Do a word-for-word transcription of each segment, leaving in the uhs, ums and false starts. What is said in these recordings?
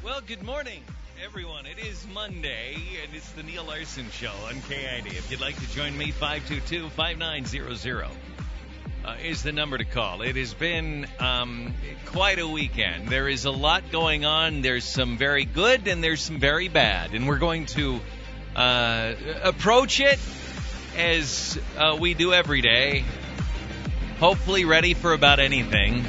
Well, good morning, everyone. It is Monday, and it's the Neil Larson Show on K I D. If you'd like to join me, five two two, five nine zero zero uh, is the number to call. It has been um, quite a weekend. There is a lot going on. There's some very good, and there's some very bad. And we're going to uh, approach it as uh, we do every day, hopefully ready for about anything.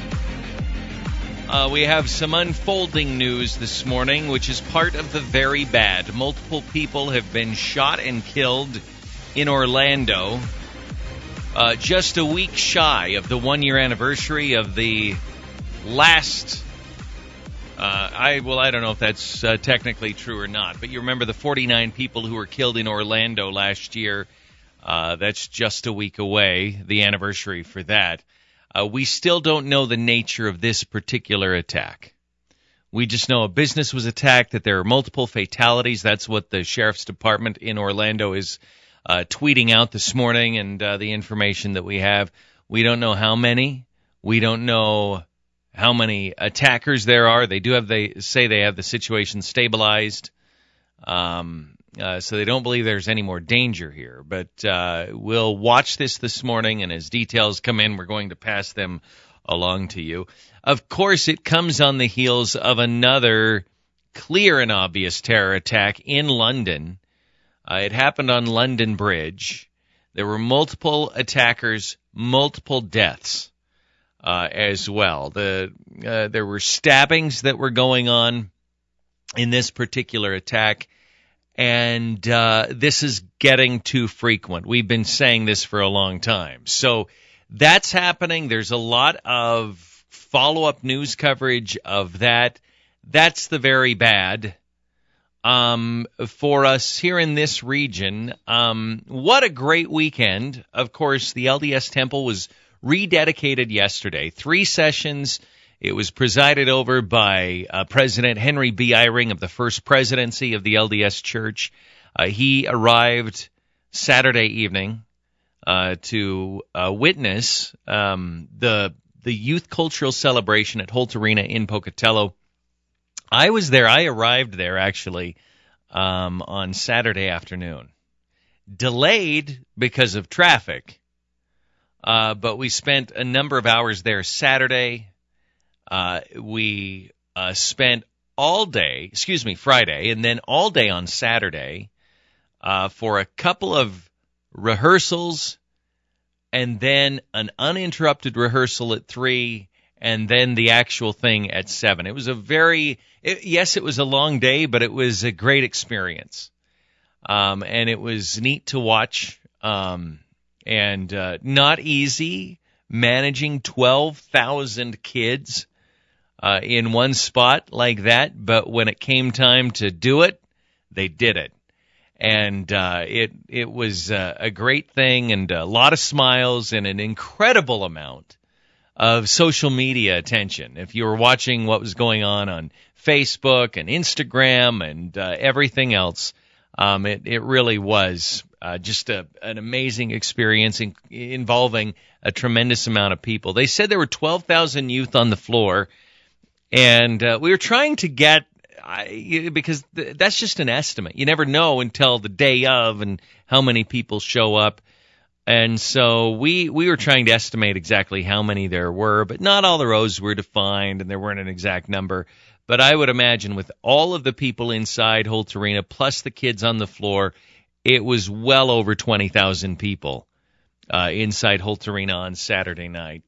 Uh, we have some unfolding news this morning, which is part of the very bad. Multiple people have been shot and killed in Orlando, uh, just a week shy of the one-year anniversary of the last, uh, I well, I don't know if that's uh, technically true or not, but you remember the forty-nine people who were killed in Orlando last year. Uh, that's just a week away, the anniversary for that. Uh, we still don't know the nature of this particular attack. We just know a business was attacked, that there are multiple fatalities. That's what the sheriff's department in Orlando is uh, tweeting out this morning, and uh, the information that we have. We don't know how many. We don't know how many attackers there are. They do have, they say they have the situation stabilized. Um, Uh, so they don't believe there's any more danger here. But uh, we'll watch this this morning, and as details come in, we're going to pass them along to you. Of course, it comes on the heels of another clear and obvious terror attack in London. Uh, it happened on London Bridge. There were multiple attackers, multiple deaths uh, as well. The uh, there were stabbings that were going on in this particular attack. And uh, this is getting too frequent. We've been saying this for a long time. So that's happening. There's a lot of follow-up news coverage of that. That's the very bad. Um, for us here in this region, um, what a great weekend. Of course, the L D S Temple was rededicated yesterday. Three sessions. It was presided over by uh, President Henry B. Eyring of the First Presidency of the L D S Church. Uh, he arrived Saturday evening uh, to uh, witness um, the the youth cultural celebration at Holt Arena in Pocatello. I was there. I arrived there, actually, um, on Saturday afternoon. Delayed because of traffic, uh, but we spent a number of hours there Saturday. Uh, we uh, spent all day, excuse me, Friday, and then all day on Saturday uh, for a couple of rehearsals, and then an uninterrupted rehearsal at three, and then the actual thing at seven. It was a very, it, yes, it was a long day, but it was a great experience, um, and it was neat to watch, um, and uh, not easy managing twelve thousand kids Uh, in one spot like that, but when it came time to do it, they did it. And uh, it it was uh, a great thing, and a lot of smiles and an incredible amount of social media attention. If you were watching what was going on on Facebook and Instagram and uh, everything else, um, it, it really was uh, just a, an amazing experience in, involving a tremendous amount of people. They said there were twelve thousand youth on the floor. And uh, we were trying to get, I, because th- that's just an estimate. You never know until the day of and how many people show up. And so we we were trying to estimate exactly how many there were, but not all the rows were defined, and there weren't an exact number. But I would imagine with all of the people inside Holt Arena, plus the kids on the floor, it was well over twenty thousand people uh, inside Holt Arena on Saturday night.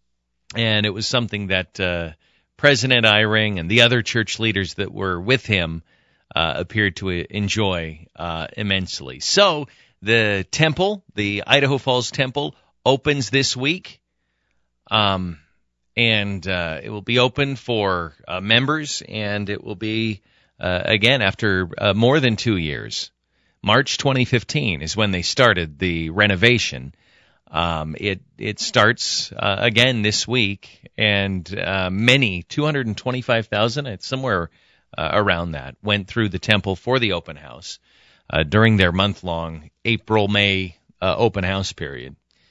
And it was something that Uh, President Eyring and the other church leaders that were with him uh, appeared to enjoy uh, immensely. So the temple, the Idaho Falls Temple, opens this week, um, and uh, it will be open for uh, members, and it will be, uh, again, after uh, more than two years. March twenty fifteen is when they started the renovation. Um, it it starts uh, again this week, and uh, many, two hundred twenty-five thousand, it's somewhere uh, around that, went through the temple for the open house uh, during their month-long April-May uh, open house period.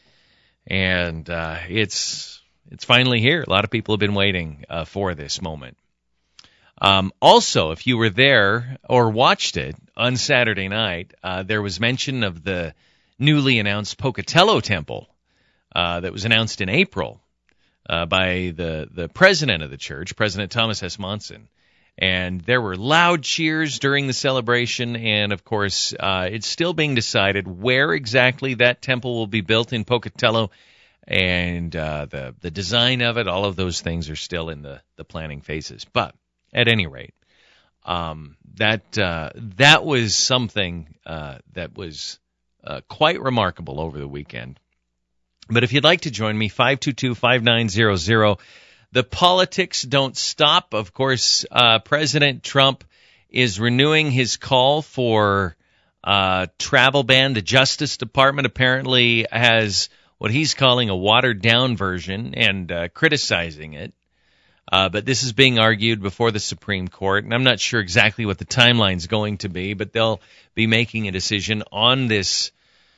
And uh, it's it's finally here. A lot of people have been waiting uh, for this moment. Um, also, if you were there or watched it on Saturday night, uh, there was mention of the newly announced Pocatello Temple uh, that was announced in April uh, by the, the president of the church, President Thomas S. Monson. And there were loud cheers during the celebration, and, of course, uh, it's still being decided where exactly that temple will be built in Pocatello, and uh, the, the design of it, all of those things are still in the, the planning phases. But at any rate, um, that uh, that was something uh, that was uh, quite remarkable over the weekend. But if you'd like to join me, five two two, five nine zero zero. The politics don't stop. Of course, uh, President Trump is renewing his call for uh, travel ban. The Justice Department apparently has what he's calling a watered-down version and uh, criticizing it. Uh, but this is being argued before the Supreme Court, and I'm not sure exactly what the timeline's going to be, but they'll be making a decision on this,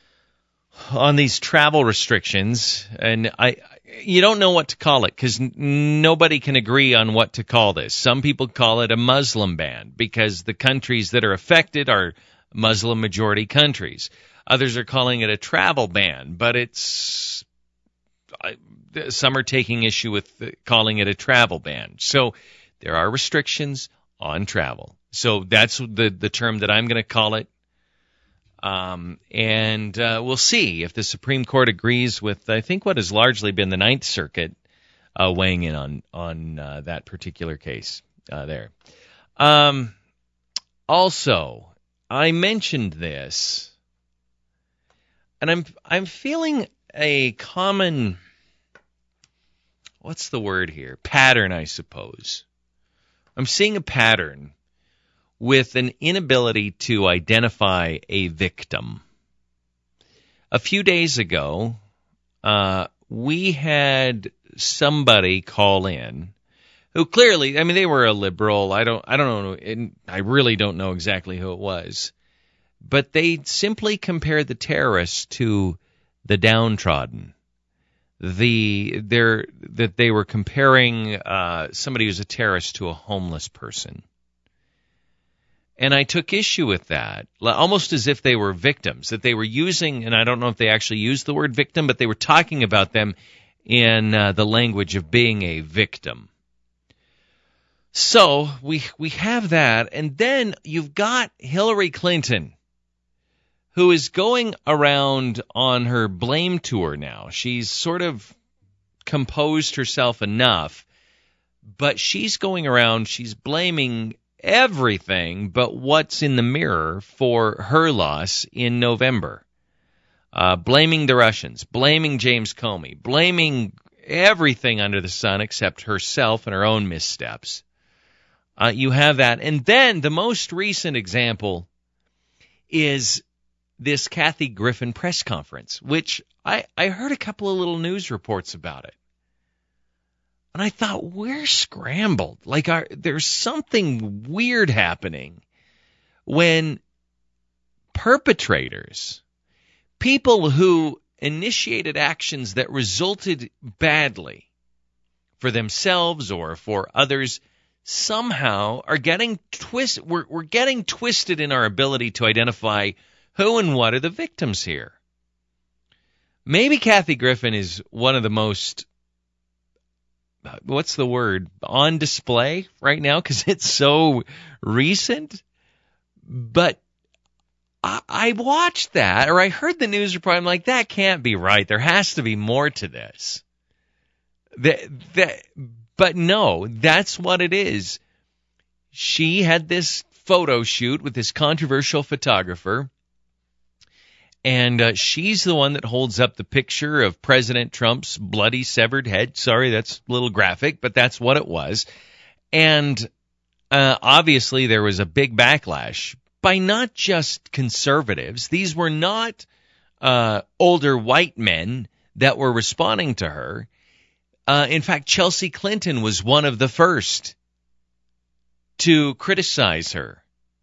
on these travel restrictions. And I, you don't know what to call it because n- nobody can agree on what to call this. Some people call it a Muslim ban because the countries that are affected are Muslim majority countries. Others are calling it a travel ban, but it's I, some are taking issue with calling it a travel ban. So there are restrictions on travel. So that's the, the term that I'm going to call it. Um, and uh, we'll see if the Supreme Court agrees with, I think, what has largely been the Ninth Circuit uh, weighing in on, on uh, that particular case uh, there. Um, also, I mentioned this, and I'm I'm feeling a common, what's the word here? Pattern, I suppose. I'm seeing a pattern with an inability to identify a victim. A few days ago, uh, we had somebody call in who clearly, I mean, they were a liberal. I don't, I don't know, and I really don't know exactly who it was, but they simply compared the terrorists to the downtrodden. The they're that they were comparing uh, somebody who's a terrorist to a homeless person. And I took issue with that, almost as if they were victims, that they were using, and I don't know if they actually used the word victim, but they were talking about them in uh, the language of being a victim. So we we have that, and then you've got Hillary Clinton, who is going around on her blame tour now. She's sort of composed herself enough, but she's going around, she's blaming everything but what's in the mirror for her loss in November. Uh, blaming the Russians, blaming James Comey, blaming everything under the sun except herself and her own missteps. Uh, you have that. And then the most recent example is this Kathy Griffin press conference, which I, I heard a couple of little news reports about it. And I thought, we're scrambled. Like, our, there's something weird happening when perpetrators, people who initiated actions that resulted badly for themselves or for others, somehow are getting twist. We're, we're getting twisted in our ability to identify who and what are the victims here. Maybe Kathy Griffin is one of the most, what's the word, on display right now because it's so recent. But I, I watched that, or I heard the news report. I'm like, that can't be right. There has to be more to this. That, that, but no, that's what it is. She had this photo shoot with this controversial photographer, and uh, she's the one that holds up the picture of President Trump's bloody severed head. Sorry, that's a little graphic, but that's what it was. And uh, obviously there was a big backlash by not just conservatives. These were not uh, older white men that were responding to her. Uh, in fact, Chelsea Clinton was one of the first to criticize her.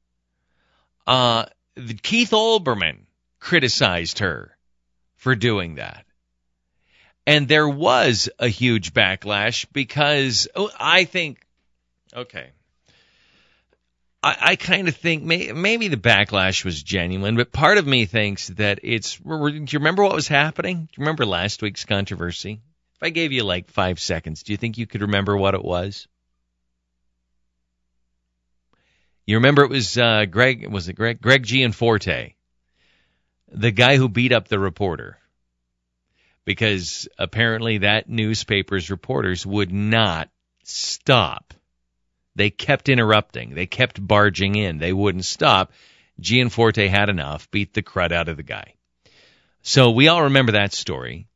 Uh, Keith Olbermann criticized her for doing that. And there was a huge backlash because, oh, I think, okay, I, I kind of think may, maybe the backlash was genuine, but part of me thinks that it's. Do you remember what was happening? Do you remember last week's controversy? If I gave you like five seconds, do you think you could remember what it was? You remember it was uh, Greg, was it Greg? Greg Gianforte, the guy who beat up the reporter. Because apparently that newspaper's reporters would not stop. They kept interrupting. They kept barging in. They wouldn't stop. Gianforte had enough, beat the crud out of the guy. So we all remember that story.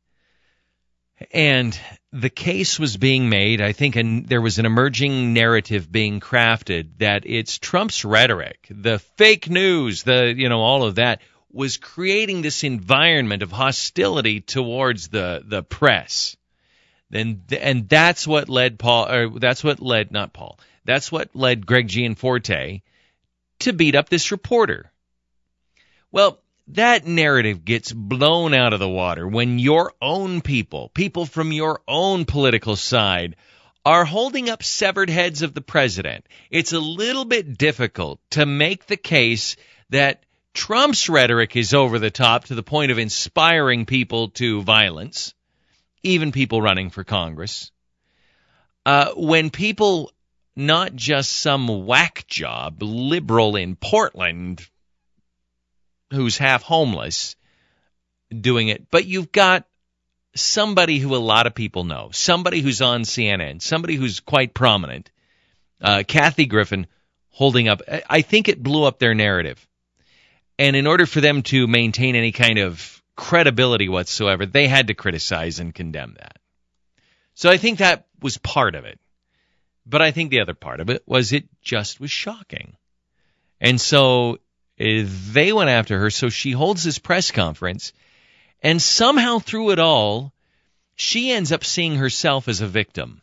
And the case was being made, I think an, there was an emerging narrative being crafted that it's Trump's rhetoric, the fake news, the, you know, all of that, was creating this environment of hostility towards the, the press. And, and that's what led Paul, or that's what led, not Paul, that's what led Greg Gianforte to beat up this reporter. Well, that narrative gets blown out of the water when your own people, people from your own political side, are holding up severed heads of the president. It's a little bit difficult to make the case that Trump's rhetoric is over the top to the point of inspiring people to violence, even people running for Congress. Uh, when people, not just some whack job liberal in Portland who's half homeless doing it, but you've got somebody who a lot of people know, somebody who's on C N N, somebody who's quite prominent, uh, Kathy Griffin, holding up. I think it blew up their narrative. And in order for them to maintain any kind of credibility whatsoever, they had to criticize and condemn that. So I think that was part of it. But I think the other part of it was it just was shocking. And so uh, they went after her. So she holds this press conference. And somehow through it all, she ends up seeing herself as a victim.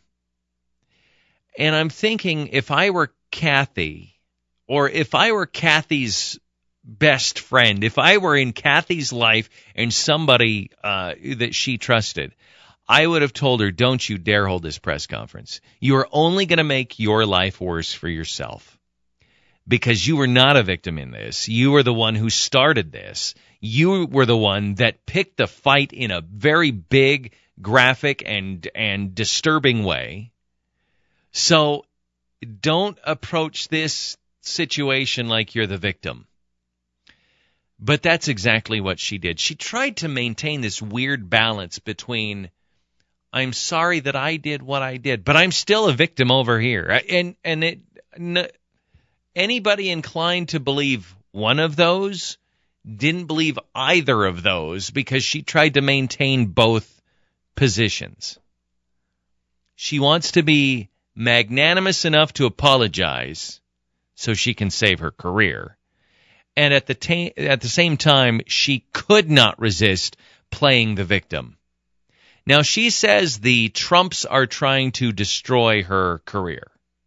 And I'm thinking, if I were Kathy, or if I were Kathy's best friend, if I were in Kathy's life and somebody uh, that she trusted, I would have told her, don't you dare hold this press conference. You are only going to make your life worse for yourself. Because you were not a victim in this. You were the one who started this. You were the one that picked the fight in a very big, graphic, and and disturbing way. So don't approach this situation like you're the victim. But that's exactly what she did. She tried to maintain this weird balance between, I'm sorry that I did what I did, but I'm still a victim over here. And and it, n- anybody inclined to believe one of those didn't believe either of those because she tried to maintain both positions. She wants to be magnanimous enough to apologize so she can save her career. And at the ta- at the same time, she could not resist playing the victim. Now, she says the Trumps are trying to destroy her career.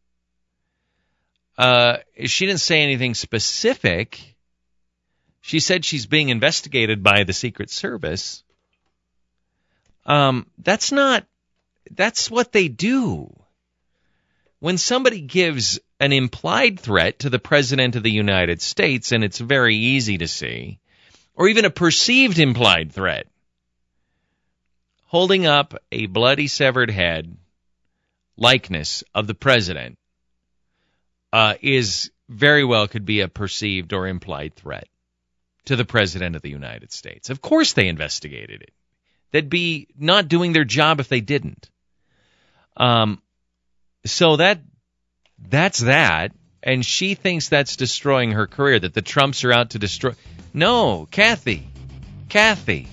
Uh, she didn't say anything specific. She said she's being investigated by the Secret Service. Um, that's not, that's what they do. When somebody gives an implied threat to the President of the United States, and it's very easy to see, or even a perceived implied threat, holding up a bloody severed head likeness of the President uh, is very well could be a perceived or implied threat to the President of the United States. Of course they investigated it. They'd be not doing their job if they didn't. Um, so that that's that, and she thinks that's destroying her career, that the Trumps are out to destroy. No, Kathy, Kathy,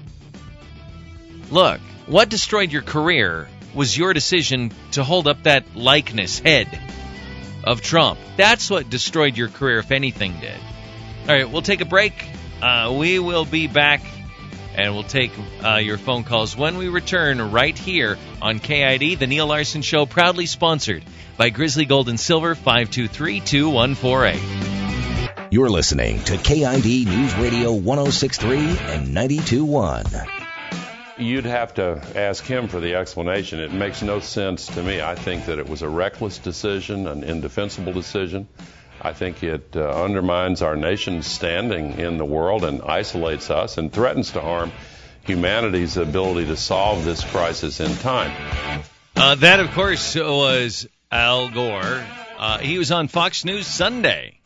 look, what destroyed your career was your decision to hold up that likeness head of Trump. That's what destroyed your career, if anything did. All right, we'll take a break. Uh, we will be back, and we'll take uh, your phone calls when we return right here on K I D, the Neil Larson Show, proudly sponsored by Grizzly Gold and Silver, five two three, two one four eight. You're listening to K I D News Radio one oh six point three and ninety-two point one. You'd have to ask him for the explanation. It makes no sense to me. I think that it was a reckless decision, an indefensible decision. I think it uh, undermines our nation's standing in the world and isolates us and threatens to harm humanity's ability to solve this crisis in time. Uh, that, of course, was Al Gore. Uh, he was on Fox News Sunday.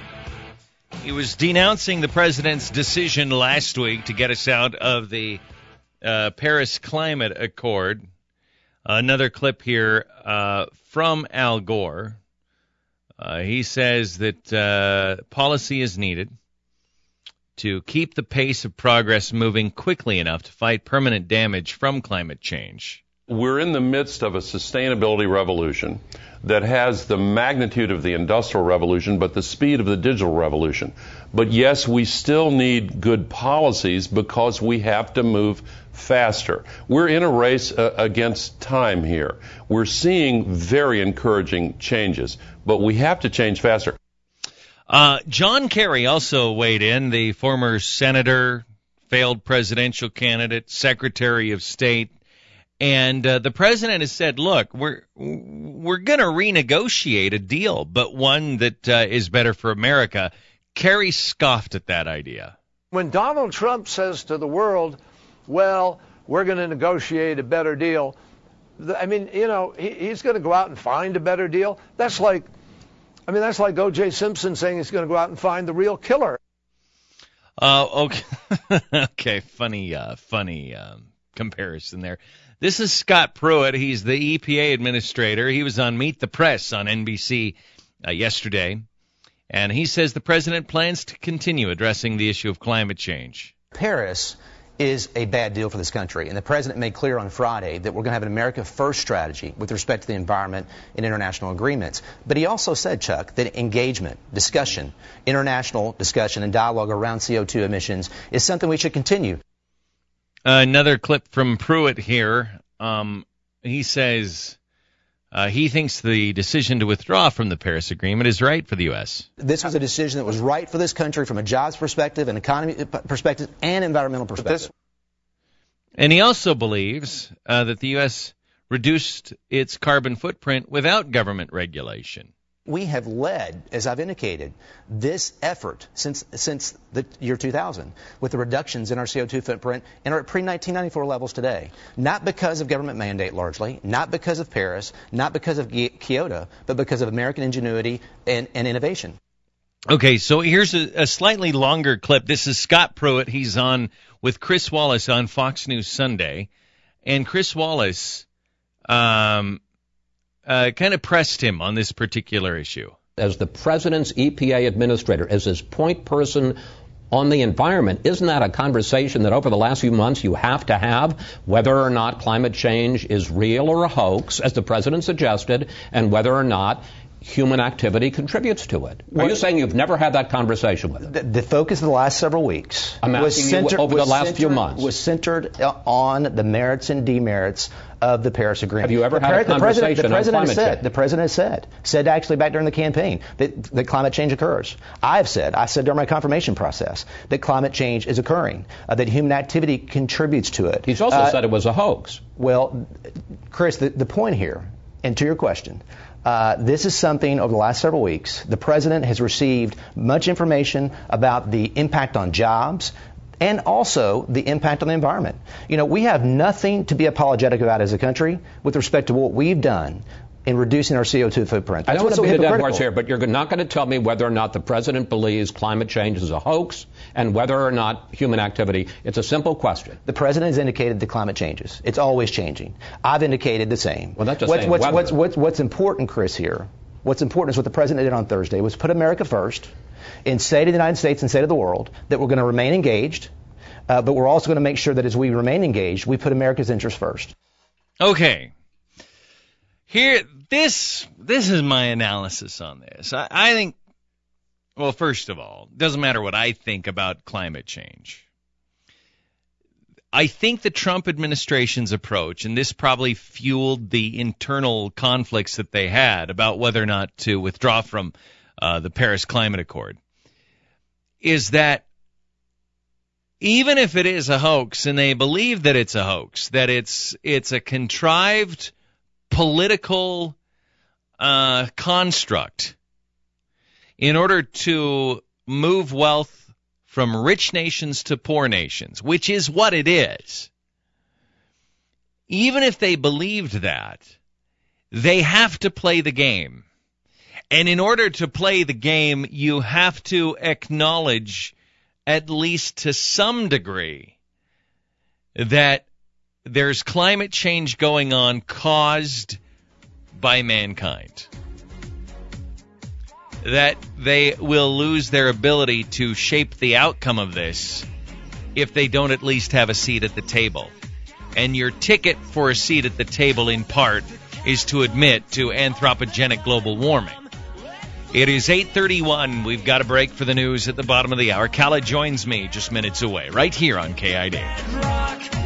He was denouncing the president's decision last week to get us out of the uh, Paris Climate Accord. Another clip here uh, from Al Gore. Uh, he says that uh, policy is needed to keep the pace of progress moving quickly enough to fight permanent damage from climate change. We're in the midst of a sustainability revolution that has the magnitude of the industrial revolution, but the speed of the digital revolution. But yes, we still need good policies because we have to move faster. We're in a race uh, against time here. We're seeing very encouraging changes, but we have to change faster. Uh, John Kerry also weighed in, the former senator, failed presidential candidate, Secretary of State. And uh, the president has said, look, we're we're going to renegotiate a deal, but one that uh, is better for America. Kerry scoffed at that idea. When Donald Trump says to the world, well, we're going to negotiate a better deal, I mean, you know, he, he's going to go out and find a better deal. That's like, I mean, that's like O J Simpson saying he's going to go out and find the real killer. Uh, okay, okay, funny, uh, funny um, comparison there. This is Scott Pruitt. He's the E P A administrator. He was on Meet the Press on N B C uh, yesterday, and he says the president plans to continue addressing the issue of climate change. Paris is a bad deal for this country, and the president made clear on Friday that we're going to have an America First strategy with respect to the environment and international agreements. But he also said, Chuck, that engagement, discussion, international discussion and dialogue around C O two emissions is something we should continue. Uh, another clip from Pruitt here. Um, he says uh, he thinks the decision to withdraw from the Paris Agreement is right for the U S. This was a decision that was right for this country from a jobs perspective, an economy perspective, and environmental perspective. And he also believes uh, that the U S reduced its carbon footprint without government regulation. We have led, as I've indicated, this effort since since the year two thousand with the reductions in our C O two footprint and are at pre nineteen ninety-four levels today. Not because of government mandate largely, not because of Paris, not because of Kyoto, but because of American ingenuity and, and innovation. Okay, so here's a, a slightly longer clip. This is Scott Pruitt. He's on with Chris Wallace on Fox News Sunday. And Chris Wallace um, uh, kind of pressed him on this particular issue. As the president's E P A administrator, as his point person on the environment, isn't that a conversation that over the last few months you have to have, whether or not climate change is real or a hoax, as the president suggested, and whether or not human activity contributes to it? Are you saying you've never had that conversation with him? The, the focus of the last several weeks I'm asking was centered, you over the last centered, few months was centered on the merits and demerits of the Paris Agreement. Have you ever the, had a the conversation the president, the on climate said, change? The president has said, said actually back during the campaign, that, that climate change occurs. I've said, I said during my confirmation process, that climate change is occurring, uh, that human activity contributes to it. He's also uh, said it was a hoax. Well, Chris, the, the point here, and to your question, Uh, this is something over the last several weeks. The president has received much information about the impact on jobs and also the impact on the environment. You know, we have nothing to be apologetic about as a country with respect to what we've done in reducing our C O two footprint. That's I don't want to be a dead horse here, but you're not going to tell me whether or not the president believes climate change is a hoax and whether or not human activity. It's a simple question. The president has indicated that climate changes. It's always changing. I've indicated the same. Well, that's just what's, saying what's, whether. what's, what's, what's important, Chris, here, what's important is what the president did on Thursday was put America first and say to the United States and say to the world that we're going to remain engaged, uh, but we're also going to make sure that as we remain engaged, we put America's interests first. Okay. Here, this this is my analysis on this. I, I think, well, first of all, it doesn't matter what I think about climate change. I think the Trump administration's approach, and this probably fueled the internal conflicts that they had about whether or not to withdraw from uh, the Paris Climate Accord, is that even if it is a hoax, and they believe that it's a hoax, that it's it's a contrived political uh, construct in order to move wealth from rich nations to poor nations, which is what it is, even if they believed that, they have to play the game. And in order to play the game, you have to acknowledge, at least to some degree, that there's climate change going on caused by mankind. That they will lose their ability to shape the outcome of this if they don't at least have a seat at the table. And your ticket for a seat at the table, in part, is to admit to anthropogenic global warming. It is eight thirty-one. We've got a break for the news at the bottom of the hour. Khaled joins me just minutes away, right here on K I D.